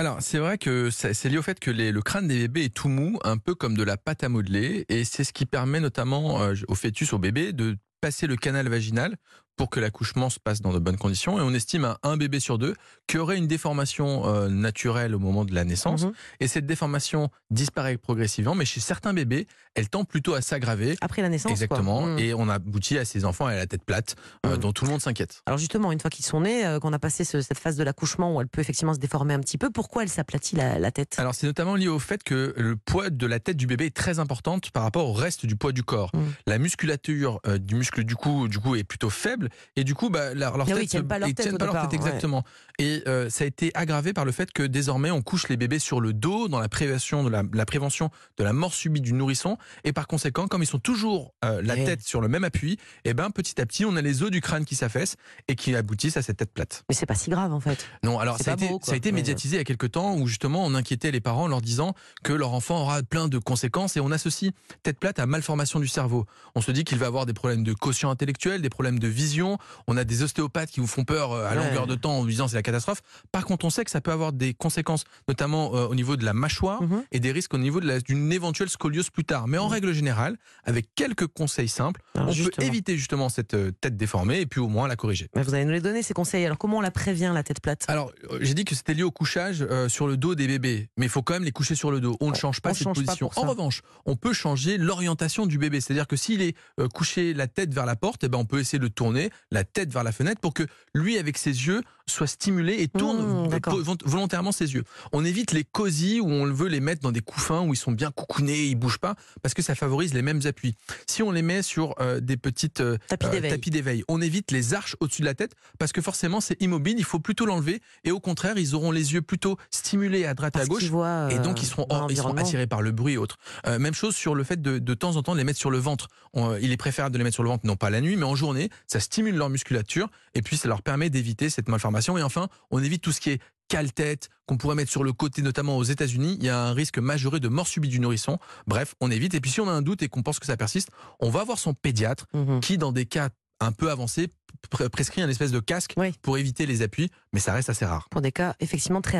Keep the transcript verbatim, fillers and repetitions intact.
Alors, c'est vrai que ça- c'est lié au fait que les- le crâne des bébés est tout mou, un peu comme de la pâte à modeler, et c'est ce qui permet notamment euh, au fœtus, au bébé, de passer le canal vaginal pour que l'accouchement se passe dans de bonnes conditions. Et on estime à un bébé sur deux qui aurait une déformation euh, naturelle au moment de la naissance. Mhm. Et cette déformation disparaît progressivement, mais chez certains bébés, elle tend plutôt à s'aggraver. Après la naissance, Exactement. quoi. Mhm. Et on aboutit à ces enfants à la tête plate, euh, Mhm. dont tout le monde s'inquiète. Alors justement, une fois qu'ils sont nés, euh, qu'on a passé ce- cette phase de l'accouchement où elle peut effectivement se déformer un petit peu, pourquoi elle s'aplatit la, la tête? Alors c'est notamment lié au fait que le poids de la tête du bébé est très importante par rapport au reste du poids du corps. Mm. La musculature euh, du muscle du cou, du cou est plutôt faible et du coup bah, leur, leur Ah tête, oui, ils tiennent se- pas leur ils tête tiennent au pas leur départ, tête ouais. exactement. Et euh, ça a été aggravé par le fait que désormais on couche les bébés sur le dos dans la prévention de la, la prévention de la mort subite du nourrisson et par conséquent comme ils sont toujours euh, la Ouais. tête sur le même appui, et ben petit à petit on a les os du crâne qui s'affaissent et qui aboutissent à cette tête plate. Mais c'est pas si grave en fait. Non, alors C'est ça a, pas été, beau, quoi. ça a été Mais, médiatisé il y a quelques temps où justement on inquiétait les parents en leur disant que leur enfant aura plein de conséquences et on associe tête plate à malformation du cerveau. On se dit qu'il va avoir des problèmes de quotient intellectuel, des problèmes de vision, on a des ostéopathes qui vous font peur euh, à Ouais. longueur de temps en vous disant c'est la catastrophe. Par contre on sait que ça peut avoir des conséquences notamment euh, au niveau de la mâchoire Mhm. et des risques au niveau de la- d'une éventuelle scoliose plus tard. Mais en Mhm. règle générale, avec quelques conseils simples, Alors, on justement. peut éviter justement cette euh, tête déformée et puis au moins la corriger. Mais vous allez nous les donner ces conseils. Alors comment on la prévient la tête plate? Alors, euh, j'ai dit que c'était lié au couchage euh, sur le dos des bébés, mais il faut quand même les coucher sur le dos. On ne On- change pas on cette change pas position. pour ça. En revanche, on peut changer l'orientation du bébé. C'est-à-dire que s'il est euh, couché la tête vers la porte, eh ben, on peut essayer de tourner la tête vers la fenêtre pour que lui, avec ses yeux, soit stimulé et tourne Mmh, euh, d'accord. vo- volontairement ses yeux. On évite les cosy où on veut les mettre dans des couffins où ils sont bien coucounés, ils bougent pas, parce que ça favorise les mêmes appuis. Si on les met sur euh, des petites euh, Tapis euh, d'éveil. tapis d'éveil, on évite les arches au-dessus de la tête parce que forcément c'est immobile, il faut plutôt l'enlever et au contraire ils auront les yeux plutôt stimulés à droite et à Parce gauche. qu'ils voient, Et euh, donc ils seront, dans hors- ils seront l'environnement. attirés par le bruit et autres. Euh, même chose sur le fait de de temps en temps de les mettre sur le ventre. On- il est préférable de les mettre sur le ventre, non pas la nuit, mais en journée. Ça stimule leur musculature et puis ça leur permet d'éviter cette malformation. Et enfin, on évite tout ce qui est cale-tête qu'on pourrait mettre sur le côté, notamment aux États-Unis. Il y a un risque majoré de mort subite du nourrisson. Bref, on évite. Et puis si on a un doute et qu'on pense que ça persiste, on va voir son pédiatre Mhm. qui, dans des cas un peu avancés, pr- prescrit un espèce de casque Oui. pour éviter les appuis, mais ça reste assez rare. Pour des cas effectivement très